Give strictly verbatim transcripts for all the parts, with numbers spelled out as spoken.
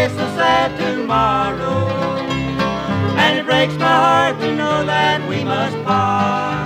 face a sad tomorrow. And it breaks my heart to know that we must part.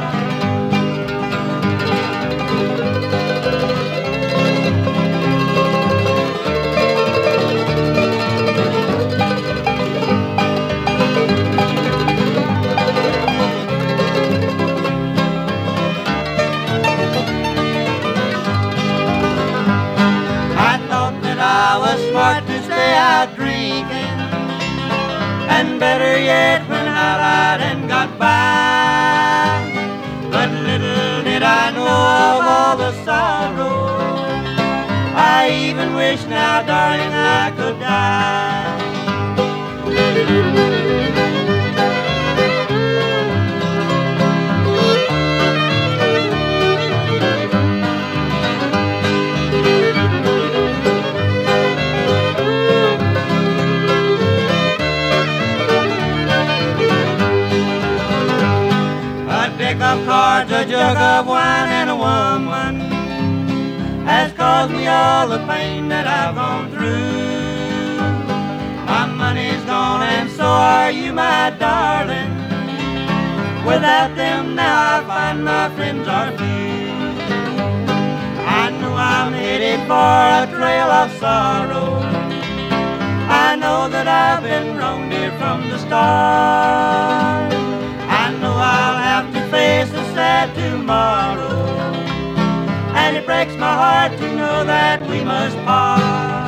I was smart to stay out drinking, and better yet went out right and got by. But little did I know of all the sorrow. I even wish now, darling, I could die. A deck of cards, a jug of wine, and a woman has caused me all the pain that I've gone through. My money's gone and so are you, my darling. Without them now I find my friends are few. I know I'm headed for a trail of sorrow. I know that I've been wrong, dear, from the start. I know I'll have to face a sad tomorrow, and it breaks my heart to know that we must part.